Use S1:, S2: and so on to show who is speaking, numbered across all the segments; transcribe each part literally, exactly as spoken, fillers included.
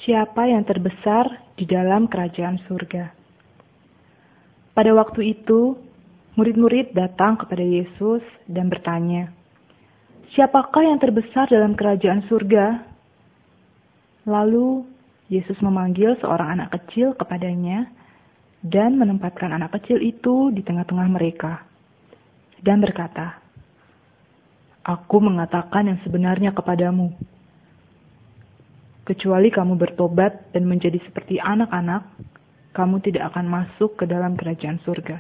S1: Siapa yang terbesar di dalam kerajaan surga? Pada waktu itu, murid-murid datang kepada Yesus dan bertanya, "Siapakah yang terbesar dalam kerajaan surga?" Lalu, Yesus memanggil seorang anak kecil kepadanya dan menempatkan anak kecil itu di tengah-tengah mereka dan berkata, "Aku mengatakan yang sebenarnya kepadamu. Kecuali kamu bertobat dan menjadi seperti anak-anak, kamu tidak akan masuk ke dalam kerajaan surga.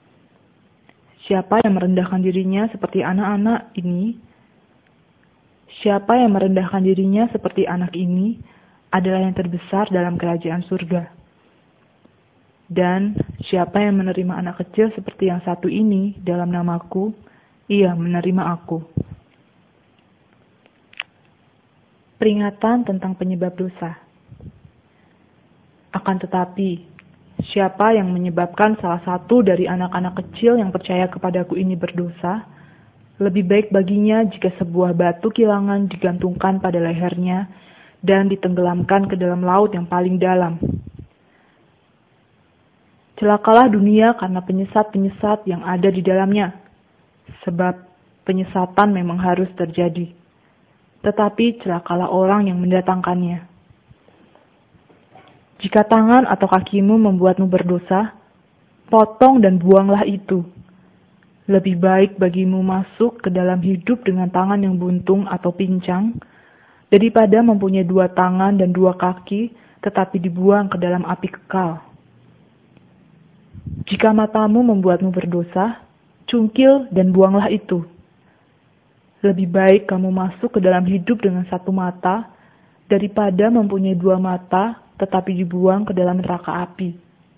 S1: Siapa yang merendahkan dirinya seperti anak-anak ini, siapa yang merendahkan dirinya seperti anak ini, adalah yang terbesar dalam kerajaan surga. Dan siapa yang menerima anak kecil seperti yang satu ini dalam namaku, ia menerima aku." Peringatan tentang penyebab dosa. Akan tetapi, siapa yang menyebabkan salah satu dari anak-anak kecil yang percaya kepadaku ini berdosa, lebih baik baginya jika sebuah batu kilangan digantungkan pada lehernya dan ditenggelamkan ke dalam laut yang paling dalam. Celakalah dunia karena penyesat-penyesat yang ada di dalamnya, sebab penyesatan memang harus terjadi. Tetapi celakalah orang yang mendatangkannya. Jika tangan atau kakimu membuatmu berdosa, potong dan buanglah itu. Lebih baik bagimu masuk ke dalam hidup dengan tangan yang buntung atau pincang, daripada mempunyai dua tangan dan dua kaki, tetapi dibuang ke dalam api kekal. Jika matamu membuatmu berdosa, cungkil dan buanglah itu. Lebih baik kamu masuk ke dalam hidup dengan satu mata, daripada mempunyai dua mata, tetapi dibuang ke dalam neraka api.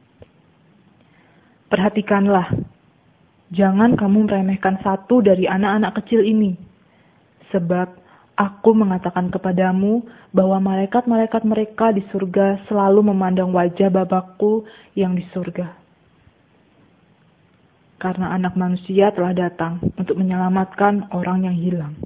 S1: Perhatikanlah, jangan kamu meremehkan satu dari anak-anak kecil ini, sebab aku mengatakan kepadamu bahwa malaikat-malaikat mereka di surga selalu memandang wajah Bapakku yang di surga. Karena Anak Manusia telah datang untuk menyelamatkan orang yang hilang.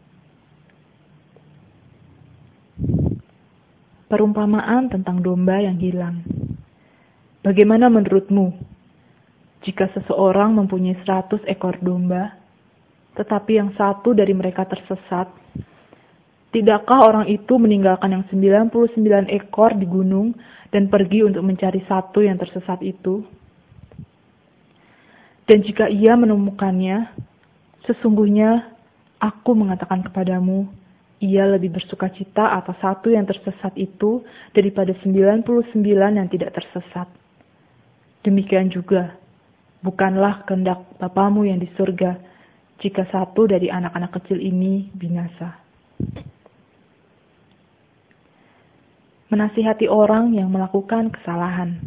S1: Perumpamaan tentang domba yang hilang. Bagaimana menurutmu jika seseorang mempunyai seratus ekor domba, tetapi yang satu dari mereka tersesat? Tidakkah orang itu meninggalkan yang sembilan puluh sembilan ekor di gunung dan pergi untuk mencari satu yang tersesat itu? Dan jika ia menemukannya, sesungguhnya aku mengatakan kepadamu, ia lebih bersuka cita atas satu yang tersesat itu daripada sembilan puluh sembilan yang tidak tersesat. Demikian juga, bukanlah kehendak Bapamu yang di surga jika satu dari anak-anak kecil ini binasa. Menasihati orang yang melakukan kesalahan.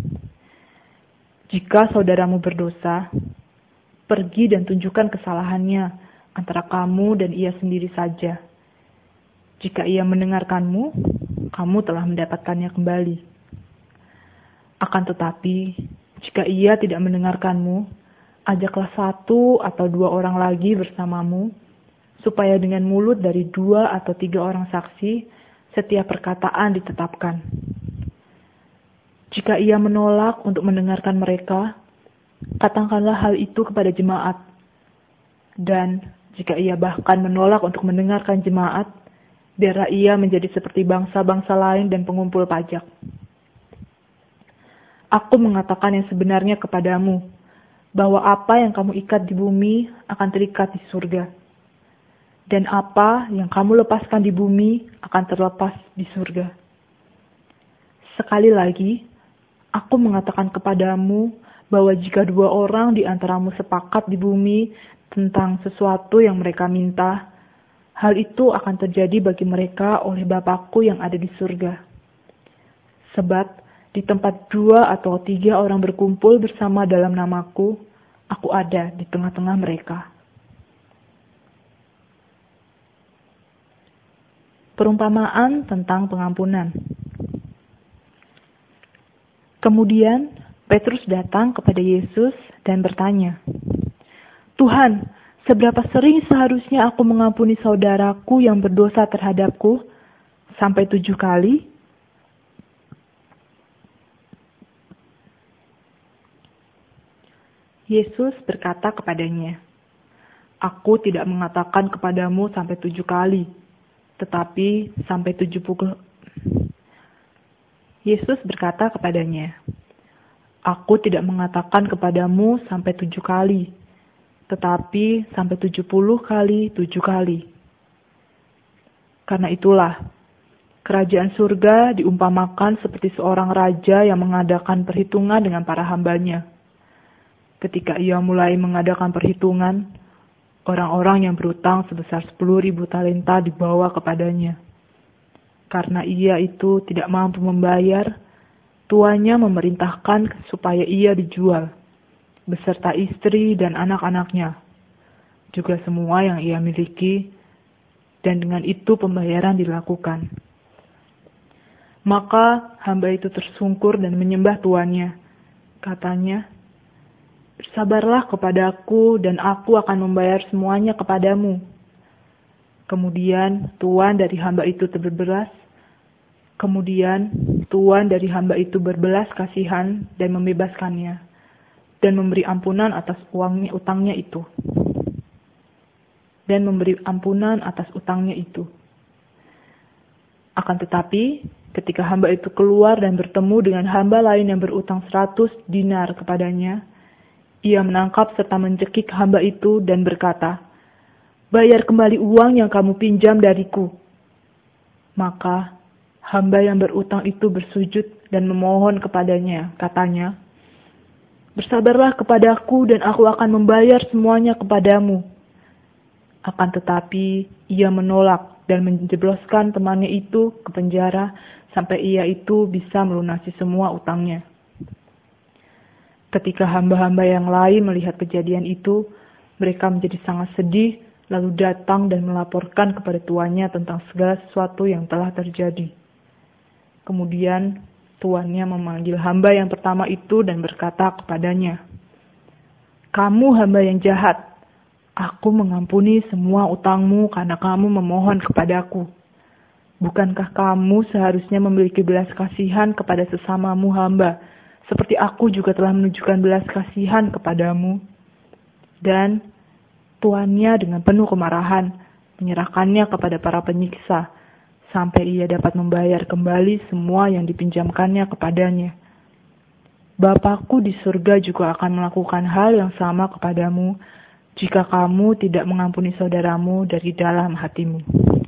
S1: Jika saudaramu berdosa, pergi dan tunjukkan kesalahannya antara kamu dan ia sendiri saja. Jika ia mendengarkanmu, kamu telah mendapatkannya kembali. Akan tetapi, jika ia tidak mendengarkanmu, ajaklah satu atau dua orang lagi bersamamu, supaya dengan mulut dari dua atau tiga orang saksi, setiap perkataan ditetapkan. Jika ia menolak untuk mendengarkan mereka, katakanlah hal itu kepada jemaat. Dan jika ia bahkan menolak untuk mendengarkan jemaat, biarlah ia menjadi seperti bangsa-bangsa lain dan pengumpul pajak. Aku mengatakan yang sebenarnya kepadamu, bahwa apa yang kamu ikat di bumi akan terikat di surga. Dan apa yang kamu lepaskan di bumi akan terlepas di surga. Sekali lagi, aku mengatakan kepadamu bahwa jika dua orang di antaramu sepakat di bumi tentang sesuatu yang mereka minta, hal itu akan terjadi bagi mereka oleh Bapakku yang ada di surga. Sebab di tempat dua atau tiga orang berkumpul bersama dalam namaku, aku ada di tengah-tengah mereka. Perumpamaan tentang pengampunan. Kemudian Petrus datang kepada Yesus dan bertanya, "Tuhan, seberapa sering seharusnya aku mengampuni saudaraku yang berdosa terhadapku? Sampai tujuh kali?" Yesus berkata kepadanya, "Aku tidak mengatakan kepadamu sampai tujuh kali, tetapi sampai tujuh puluh." Yesus berkata kepadanya, "Aku tidak mengatakan kepadamu sampai tujuh kali, tetapi sampai tujuh puluh kali tujuh kali. Karena itulah, kerajaan surga diumpamakan seperti seorang raja yang mengadakan perhitungan dengan para hambanya. Ketika ia mulai mengadakan perhitungan, orang-orang yang berutang sebesar sepuluh ribu talenta dibawa kepadanya. Karena ia itu tidak mampu membayar, tuannya memerintahkan supaya ia dijual, beserta istri dan anak-anaknya, juga semua yang ia miliki, dan dengan itu pembayaran dilakukan. Maka hamba itu tersungkur dan menyembah tuannya. Katanya, 'Bersabarlah kepadaku dan aku akan membayar semuanya kepadamu.' Kemudian tuan dari hamba itu berbelas, kemudian tuan dari hamba itu berbelas kasihan dan membebaskannya, dan memberi ampunan atas uangnya utangnya itu. Dan memberi ampunan atas utangnya itu. Akan tetapi, ketika hamba itu keluar dan bertemu dengan hamba lain yang berutang seratus dinar kepadanya, ia menangkap serta mencekik hamba itu dan berkata, 'Bayar kembali uang yang kamu pinjam dariku.' Maka hamba yang berutang itu bersujud dan memohon kepadanya, katanya, 'Bersabarlah kepadaku dan aku akan membayar semuanya kepadamu.' Akan tetapi ia menolak dan menjebloskan temannya itu ke penjara sampai ia itu bisa melunasi semua utangnya. Ketika hamba-hamba yang lain melihat kejadian itu, mereka menjadi sangat sedih, lalu datang dan melaporkan kepada tuannya tentang segala sesuatu yang telah terjadi. Kemudian tuannya memanggil hamba yang pertama itu dan berkata kepadanya, 'Kamu hamba yang jahat. Aku mengampuni semua utangmu karena kamu memohon kepadaku. Bukankah kamu seharusnya memiliki belas kasihan kepada sesamamu hamba, seperti aku juga telah menunjukkan belas kasihan kepadamu?' Dan tuannya dengan penuh kemarahan menyerahkannya kepada para penyiksa, sampai ia dapat membayar kembali semua yang dipinjamkannya kepadanya. Bapakku di surga juga akan melakukan hal yang sama kepadamu, jika kamu tidak mengampuni saudaramu dari dalam hatimu."